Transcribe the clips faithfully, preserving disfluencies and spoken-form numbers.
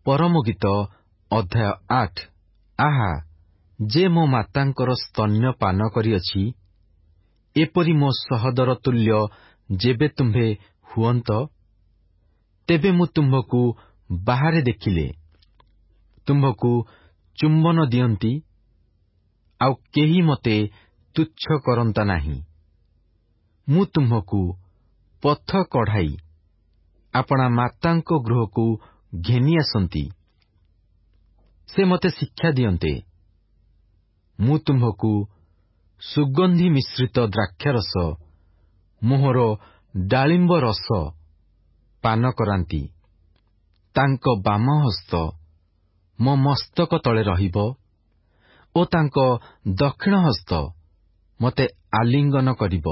ପରମ ଗୀତ ଅଧ୍ୟାୟ ଆଠ। ଆହା, ଯେ ମୋ ମାତାଙ୍କର ସ୍ତନ୍ୟ ପାନ କରିଅଛି, ଏପରି ମୋ ସହୋଦର ତୁଲ୍ୟ ଯେବେ ତୁମ୍ଭେ ହୁଅନ୍ତ, ତେବେ ମୁଁ ତୁମ୍ଭକୁ ବାହାରେ ଦେଖିଲେ ତୁମ୍ଭକୁ ଚୁମ୍ବନ ଦିଅନ୍ତି, ଆଉ କେହି ମୋତେ ତୁଚ୍ଛ କରନ୍ତା ନାହିଁ। ମୁଁ ତୁମ୍ଭକୁ ପଥ କଢ଼ାଇ ଆପଣା ମାତାଙ୍କ ଗୃହକୁ ଘେନି ଆସନ୍ତି, ସେ ମୋତେ ଶିକ୍ଷା ଦିଅନ୍ତେ। ମୁଁ ତୁମ୍ଭକୁ ସୁଗନ୍ଧି ମିଶ୍ରିତ ଦ୍ରାକ୍ଷାରସ, ମୋହର ଡାଳିମ୍ବ ରସ ପାନ କରାନ୍ତି। ତାଙ୍କ ବାମ ହସ୍ତ ମୋ ମସ୍ତକ ତଳେ ରହିବ ଓ ତାଙ୍କ ଦକ୍ଷିଣ ହସ୍ତ ମୋତେ ଆଲିଙ୍ଗନ କରିବ।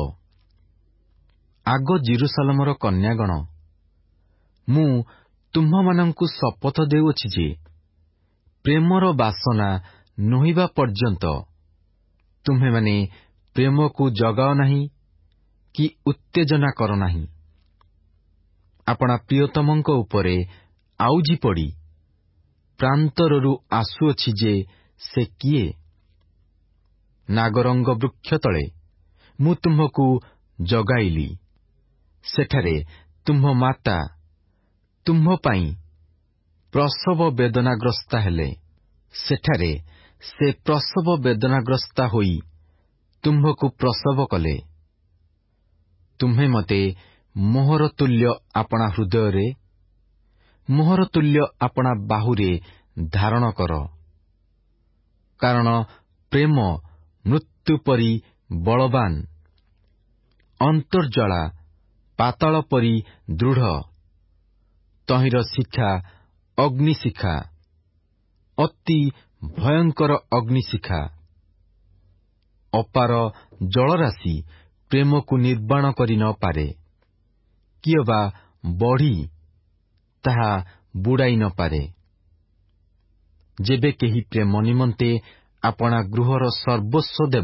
ଆଗ ଜେରୁସାଲେମର କନ୍ୟାଗଣ, ମୁଁ ତୁମ୍ଭମାନଙ୍କୁ ଶପଥ ଦେଉଅଛି ଯେ, ପ୍ରେମର ବାସନା ନୋହିବା ପର୍ଯ୍ୟନ୍ତ ତୁମ୍ଭେମାନେ ପ୍ରେମକୁ ଜଗାଅ ନାହିଁ କି ଉତ୍ତେଜନା କର ନାହିଁ। ଆପଣା ପ୍ରିୟତମଙ୍କ ଉପରେ ଆଉଜି ପଡ଼ି ପ୍ରାନ୍ତରରୁ ଆସୁଅଛି ଯେ ସେ କିଏ? ନାଗରଙ୍ଗ ବୃକ୍ଷ ତଳେ ମୁଁ ତୁମ୍ଭକୁ ଜଗାଇଲି। ସେଠାରେ ତୁମ୍ଭ ମାତା ତୁମ୍ଭ ପାଇଁ ପ୍ରସବ ବେଦନାଗ୍ରସ୍ତା ହେଲେ। ସେଠାରେ ସେ ପ୍ରସବ ବେଦନାଗ୍ରସ୍ତା ହୋଇ ତୁମ୍ଭକୁ ପ୍ରସବ କଲେ। ତୁମ୍ଭେ ମୋତେ ମୋହର ତୁଲ୍ୟ ଆପଣା ହୃଦୟରେ, ମୋହର ତୁଲ୍ୟ ଆପଣା ବାହୁରେ ଧାରଣ କର। କାରଣ ପ୍ରେମ ମୃତ୍ୟୁ ପରି ବଳବାନ, ଅନ୍ତର୍ଜ୍ୱାଳା ପାତାଳ ପରି ଦୃଢ଼। ତହିଁର ଶିଖା ଅଗ୍ନିଶିଖା, ଅତି ଭୟଙ୍କର ଅଗ୍ନିଶିଖା। ଅପାର ଜଳରାଶି ପ୍ରେମକୁ ନିର୍ବାଣ କରି ନ ପାରେ, କିଏ ବା ବଢ଼ି ତାହା ବୁଡ଼ାଇ ନ ପାରେ। ଯେବେ କେହି ପ୍ରେମ ନିମନ୍ତେ ଆପଣା ଗୃହର ସର୍ବସ୍ୱ ଦେବ,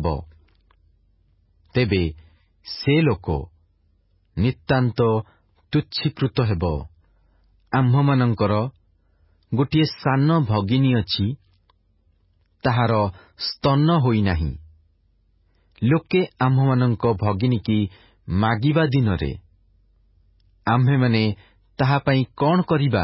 ତେବେ ସେ ଲୋକ ନିତାନ୍ତ ତୁଚ୍ଛୀକୃତ ହେବ। ଆମ୍ଭମାନଙ୍କର ଗୋଟିଏ ସାନ ଭଗିନୀ ଅଛି, ତାହାର ସ୍ତନ ହୋଇନାହିଁ। ଲୋକେ ଆମ୍ଭମାନଙ୍କ ଭଗିନୀକି ମାଗିବା ଦିନରେ ଆମ୍ଭେମାନେ ତାହା ପାଇଁ କ'ଣ କରିବା?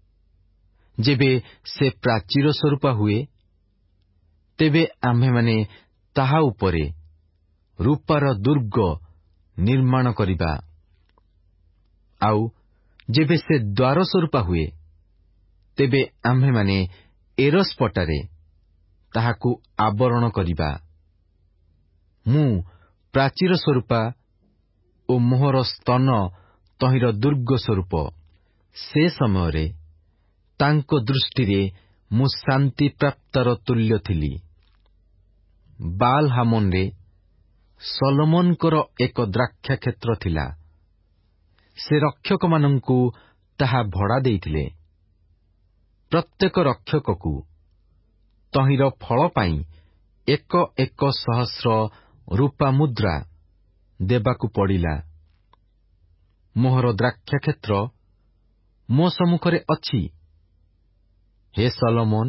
ଯେବେ ସେ ପ୍ରାଚୀର ସ୍ୱରୂପା ହୁଏ, ତେବେ ଆମ୍ଭେମାନେ ତାହା ଉପରେ ରୂପାର ଦୁର୍ଗ ନିର୍ମାଣ କରିବା। ଆଉ ଯେବେ ସେ ଦ୍ୱାର ସ୍ୱରୂପା ହୁଏ, ତେବେ ଆମ୍ଭେମାନେ ଏରସ୍ପଟାରେ ତାହାକୁ ଆବରଣ କରିବା। ମୁଁ ପ୍ରାଚୀର ସ୍ୱରୂପା ଓ ମୋହର ସ୍ତନ ତହିଁର ଦୁର୍ଗ ସ୍ୱରୂପ। ସେ ସମୟରେ ତାଙ୍କ ଦୃଷ୍ଟିରେ ମୁଁ ଶାନ୍ତି ପ୍ରାପ୍ତାର ତୁଲ୍ୟ ଥିଲି। ବାଲ୍ ହାମୋନରେ ସଲୋମନଙ୍କର ଏକ ଦ୍ରାକ୍ଷାକ୍ଷେତ୍ର ଥିଲା। ସେ ରକ୍ଷକମାନଙ୍କୁ ତାହା ଭଡ଼ା ଦେଇଥିଲେ। ପ୍ରତ୍ୟେକ ରକ୍ଷକକୁ ତହିଁର ଫଳ ପାଇଁ ଏକ ଏକ ସହସ୍ର ରୂପା ମୁଦ୍ରା ଦେବାକୁ ପଡ଼ିଲା। ମୋହର ଦ୍ରାକ୍ଷାକ୍ଷେତ୍ର ମୋ ସମ୍ମୁଖରେ ଅଛି। ହେ ସଲୋମନ,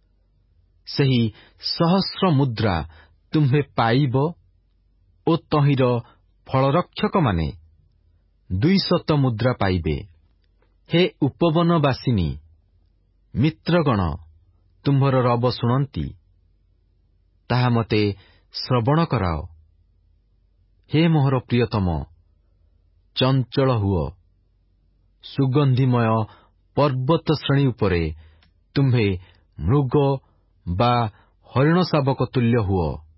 ସେହି ସହସ୍ର ମୁଦ୍ରା ତୁମ୍ଭେ ପାଇବ ଓ ତହିଁର ଫଳରକ୍ଷକମାନେ ଦୁଇଶତ ମୁଦ୍ରା ପାଇବେ। ହେ ଉପବନବାସିନୀ, ମିତ୍ରଗଣ ତୁମ୍ଭର ରବ ଶୁଣନ୍ତି, ତାହା ମୋତେ ଶ୍ରବଣ କରାଅ। ହେ ମୋହର ପ୍ରିୟତମ, ଚଞ୍ଚଳ ହୁଅ। ସୁଗନ୍ଧିମୟ ପର୍ବତ ଶ୍ରେଣୀ ଉପରେ ତୁମ୍ଭେ ମୃଗ ବା ହରିଣ ଶାବକ ତୁଲ୍ୟ ହୁଅ।